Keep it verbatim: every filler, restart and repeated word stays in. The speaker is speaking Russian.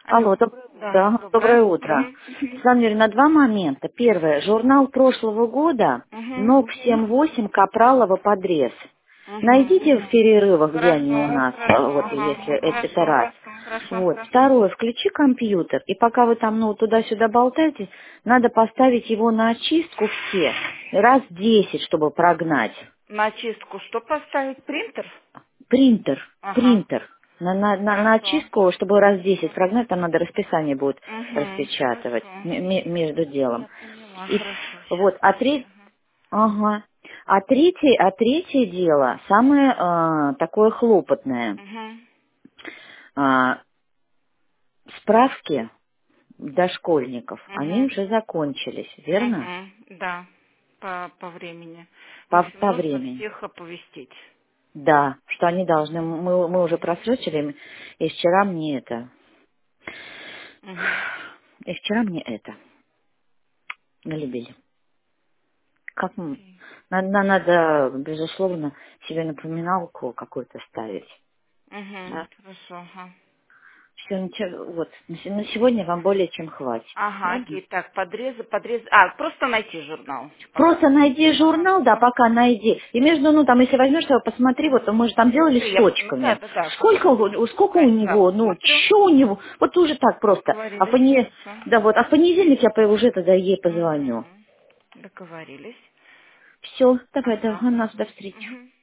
Алло. Алло, доброе Да, утро. доброе. Доброе утро. Угу. Светлана Юрьевна, два момента. Первое. Журнал прошлого года Угу. НОП семь восемь Капралова подрез. Угу. Найдите в перерывах, где они у Хорошо, нас, хорошо, вот ага. если это, это Хорошо, раз. хорошо. Вот. Второе. Включи компьютер, и пока вы там, ну, туда-сюда болтаете, надо поставить его на очистку все. Раз десять, чтобы прогнать. На чистку что поставить? Принтер? Принтер, Ага. принтер. На, на, на, на Хорошо. очистку, чтобы раз десять прогнать, там надо расписание будет Угу. распечатывать Хорошо. м- м- между делом. Я поняла, И хорошо. Сейчас, вот, а подожди. три, ага. А третье, а третье дело, самое а, такое хлопотное. Угу. А, справки дошкольников, они Угу. уже закончились, верно? Угу. Да, по, по времени. В По, общем, по нужно времени. всех оповестить. Да, что они должны, мы, мы уже просрочили, и вчера мне это, Угу. и вчера мне это, налюбили. Как м- надо, на- надо, безусловно, себе напоминалку какую-то ставить. Угу. Да? Хорошо, ага. Все, ничего, вот, на се- на сегодня вам более чем хватит. Ага, Ладно? окей, так, подрезы, подрезы. А, просто найти журнал пока. Просто найди Ага, журнал, да, все. пока найди. И между, ну, там, если возьмешь его, посмотри, вот мы же там делали Все, с я, ну да, точками. да, да, Сколько, хорошо. у- сколько у Ай, да, него, ну, посмотрю. что у него, вот уже так просто. А в Договорились, поне- хорошо. да, вот, а в понедельник я по- уже тогда ей позвоню. Угу. Договорились. Все, давай, да, Ага. у нас до встречи. Угу.